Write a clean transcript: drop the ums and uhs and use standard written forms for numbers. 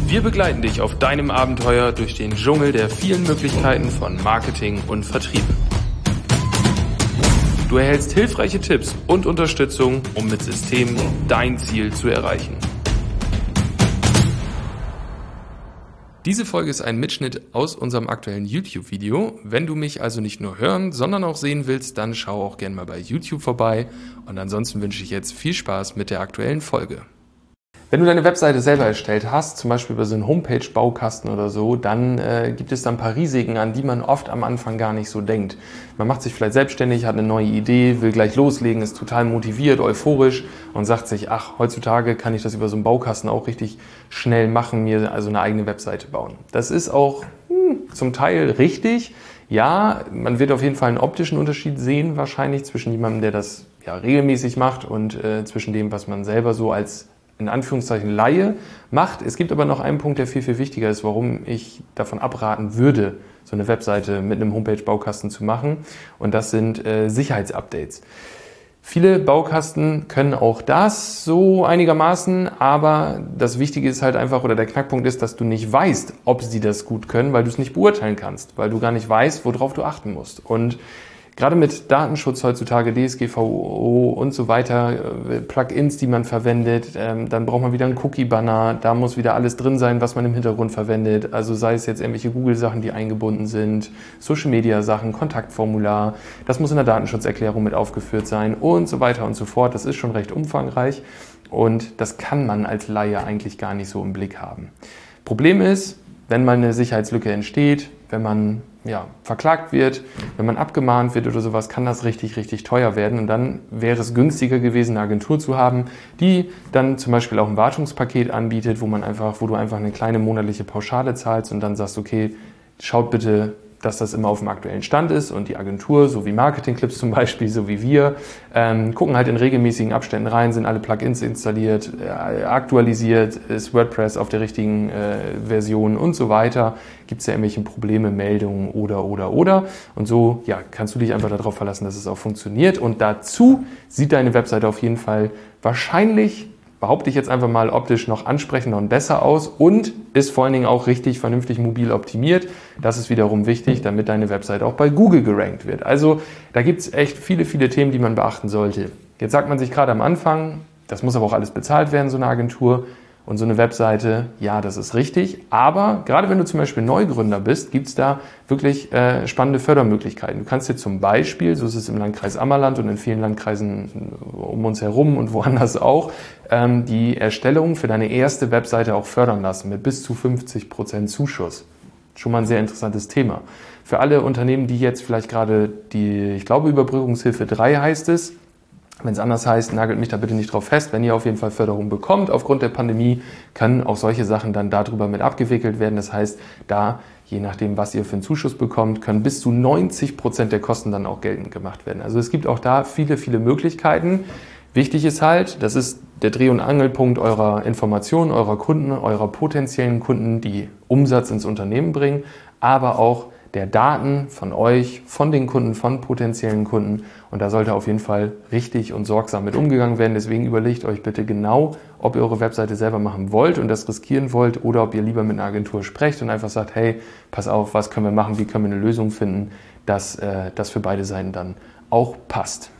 Wir begleiten dich auf deinem Abenteuer durch den Dschungel der vielen Möglichkeiten von Marketing und Vertrieb. Du erhältst hilfreiche Tipps und Unterstützung, um mit Systemen dein Ziel zu erreichen. Diese Folge ist ein Mitschnitt aus unserem aktuellen YouTube-Video. Wenn du mich also nicht nur hören, sondern auch sehen willst, dann schau auch gerne mal bei YouTube vorbei. Und ansonsten wünsche ich jetzt viel Spaß mit der aktuellen Folge. Wenn du deine Webseite selber erstellt hast, zum Beispiel über so einen Homepage-Baukasten oder so, dann gibt es da ein paar Risiken, an die man oft am Anfang gar nicht so denkt. Man macht sich vielleicht selbstständig, hat eine neue Idee, will gleich loslegen, ist total motiviert, euphorisch und sagt sich, ach, heutzutage kann ich das über so einen Baukasten auch richtig schnell machen, mir also eine eigene Webseite bauen. Das ist auch zum Teil richtig. Ja, man wird auf jeden Fall einen optischen Unterschied sehen, wahrscheinlich zwischen jemandem, der das ja regelmäßig macht und zwischen dem, was man selber so als in Anführungszeichen Laie macht. Es gibt aber noch einen Punkt, der viel, viel wichtiger ist, warum ich davon abraten würde, so eine Webseite mit einem Homepage-Baukasten zu machen. Und das sind Sicherheitsupdates. Viele Baukasten können auch das so einigermaßen, aber das Wichtige ist halt einfach, oder der Knackpunkt ist, dass du nicht weißt, ob sie das gut können, weil du es nicht beurteilen kannst, weil du gar nicht weißt, worauf du achten musst. Und gerade mit Datenschutz heutzutage, DSGVO und so weiter, Plugins, die man verwendet, dann braucht man wieder einen Cookie-Banner, da muss wieder alles drin sein, was man im Hintergrund verwendet, also sei es jetzt irgendwelche Google-Sachen, die eingebunden sind, Social-Media-Sachen, Kontaktformular, das muss in der Datenschutzerklärung mit aufgeführt sein und so weiter und so fort. Das ist schon recht umfangreich und das kann man als Laie eigentlich gar nicht so im Blick haben. Problem ist, wenn mal eine Sicherheitslücke entsteht, wenn man verklagt wird, wenn man abgemahnt wird oder sowas, kann das richtig, richtig teuer werden. Und dann wäre es günstiger gewesen, eine Agentur zu haben, die dann zum Beispiel auch ein Wartungspaket anbietet, wo du einfach eine kleine monatliche Pauschale zahlst und dann sagst, okay, schaut bitte, dass das immer auf dem aktuellen Stand ist und die Agentur, so wie Marketing-Clips zum Beispiel, so wie wir, gucken halt in regelmäßigen Abständen rein, sind alle Plugins installiert, aktualisiert, ist WordPress auf der richtigen Version und so weiter. Gibt es ja irgendwelche Probleme, Meldungen oder. Und so kannst du dich einfach darauf verlassen, dass es auch funktioniert. Und dazu sieht deine Webseite auf jeden Fall wahrscheinlich, behaupte ich jetzt einfach mal, optisch noch ansprechender und besser aus und ist vor allen Dingen auch richtig vernünftig mobil optimiert. Das ist wiederum wichtig, damit deine Website auch bei Google gerankt wird. Also da gibt es echt viele, viele Themen, die man beachten sollte. Jetzt sagt man sich gerade am Anfang, das muss aber auch alles bezahlt werden, so eine Agentur. Und so eine Webseite, ja, das ist richtig. Aber gerade wenn du zum Beispiel Neugründer bist, gibt es da wirklich spannende Fördermöglichkeiten. Du kannst dir zum Beispiel, so ist es im Landkreis Ammerland und in vielen Landkreisen um uns herum und woanders auch, die Erstellung für deine erste Webseite auch fördern lassen mit bis zu 50% Zuschuss. Schon mal ein sehr interessantes Thema. Für alle Unternehmen, die jetzt vielleicht gerade ich glaube Überbrückungshilfe 3 heißt es, wenn es anders heißt, nagelt mich da bitte nicht drauf fest. Wenn ihr auf jeden Fall Förderung bekommt aufgrund der Pandemie, können auch solche Sachen dann darüber mit abgewickelt werden. Das heißt, da, je nachdem, was ihr für einen Zuschuss bekommt, können bis zu 90% der Kosten dann auch geltend gemacht werden. Also es gibt auch da viele, viele Möglichkeiten. Wichtig ist halt, das ist der Dreh- und Angelpunkt eurer Informationen, eurer Kunden, eurer potenziellen Kunden, die Umsatz ins Unternehmen bringen, aber auch der Daten von euch, von den Kunden, von potenziellen Kunden. Und da sollte auf jeden Fall richtig und sorgsam mit umgegangen werden. Deswegen überlegt euch bitte genau, ob ihr eure Webseite selber machen wollt und das riskieren wollt oder ob ihr lieber mit einer Agentur sprecht und einfach sagt, hey, pass auf, was können wir machen, wie können wir eine Lösung finden, dass das für beide Seiten dann auch passt.